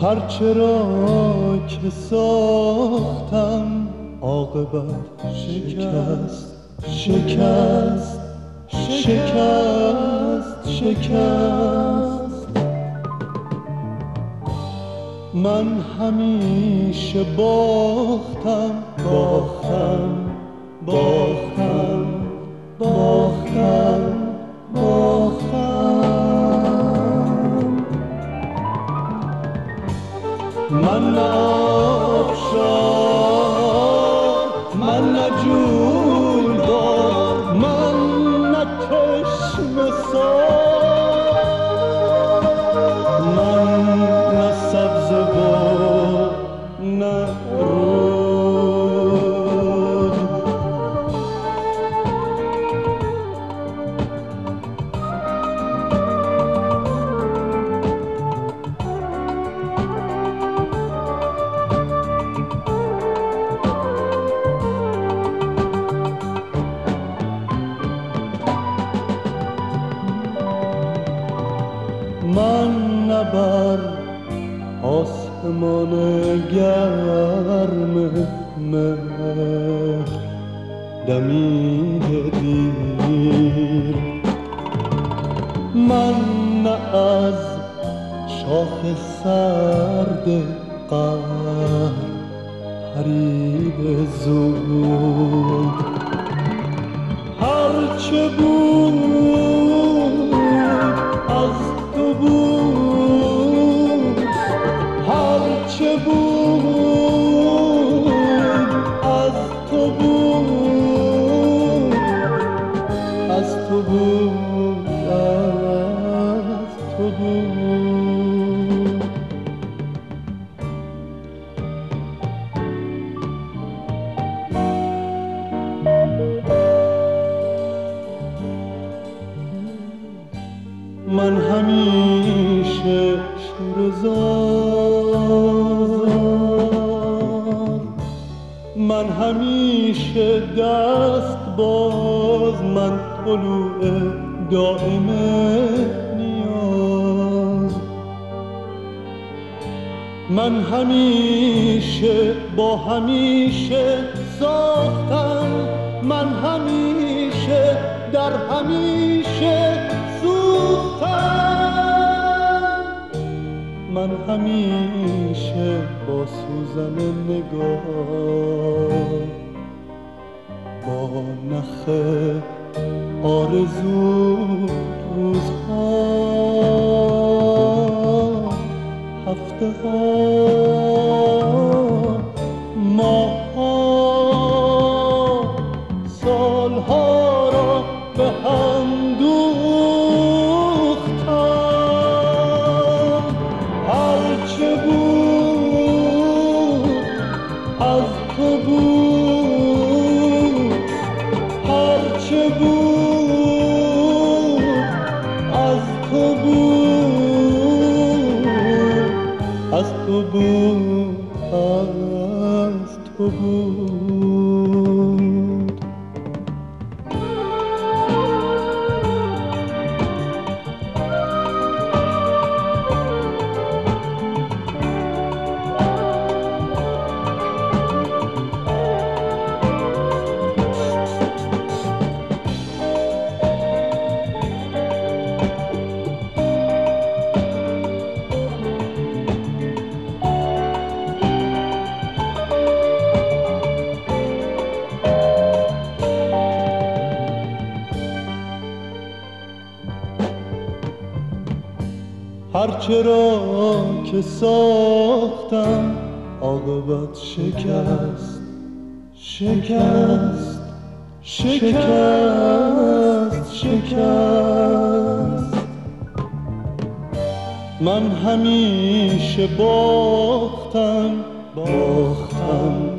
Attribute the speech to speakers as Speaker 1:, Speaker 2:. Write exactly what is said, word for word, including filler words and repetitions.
Speaker 1: هرچه را که ساختم عاقبت شکست شکست شکست شکست. من همیشه باختم باختم باختم باختم باختم. من نه آبشار، من نه جویبار، من نه چشمه سار، من نه سبزه و نه رود. من نه بر آسمان گرم مهر دمیده دیر، من نه از شاخ سرد قهر پریده زود. هرچه بود از تو بود، هرچه بود از تو بود، از تو بود از تو بود. من همیشه شوره‌زار، من همیشه دست باز، من طلوع دائم نیاز. من همیشه با همیشه ساختم، من همیشه در همیشه سوختم. من همیشه با سوزن نگاه، با نخ آرزو روزها هفته ها ماها سالها را به هم دوختم. هرچه بود از تو بود، هرچه بود از تو بود، از تو بود از تو بود. هرچه را که ساختم عاقبت شکست شکست شکست شکست. من همیشه باختم باختم